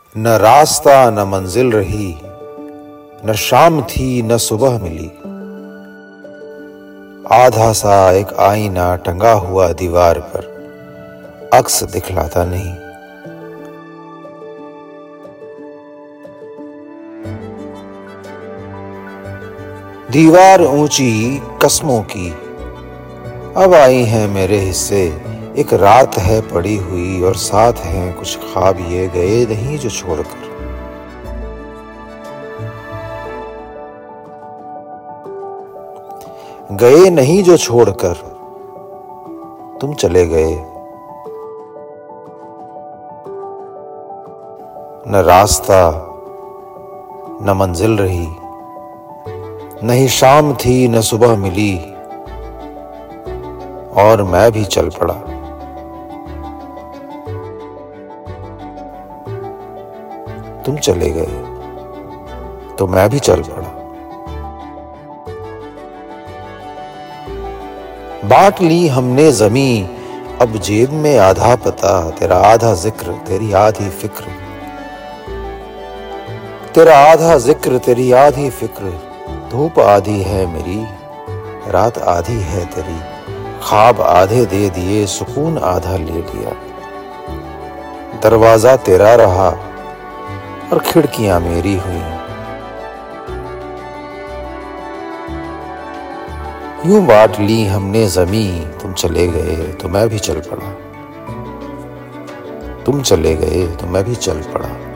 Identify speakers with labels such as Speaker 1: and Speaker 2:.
Speaker 1: न रास्ता न मंजिल रही, न शाम थी न सुबह मिली। आधा सा एक आईना टंगा हुआ दीवार पर, अक्स दिखलाता नहीं। दीवार ऊंची कस्मों की अब आई है मेरे हिस्से। एक रात है पड़ी हुई और साथ हैं कुछ ख्वाब ये गए नहीं जो छोड़कर। गए नहीं जो छोड़कर तुम चले गए। न रास्ता न मंजिल रही, न ही शाम थी न सुबह मिली, और मैं भी चल पड़ा। तुम चले गए तो मैं भी चल पड़ा। बांट ली हमने ज़मीं, अब जेब में आधा पता, तेरा आधा जिक्र तेरी आधी फिक्र। तेरा आधा जिक्र तेरी आधी फिक्र। धूप आधी है मेरी, रात आधी है तेरी। ख्वाब आधे दे दिए, सुकून आधा ले लिया। दरवाजा तेरा रहा और खिड़कियां मेरी हुई। यूं बांट ली हमने ज़मीं, तुम चले गए तो मैं भी चल पड़ा। तुम चले गए तो मैं भी चल पड़ा।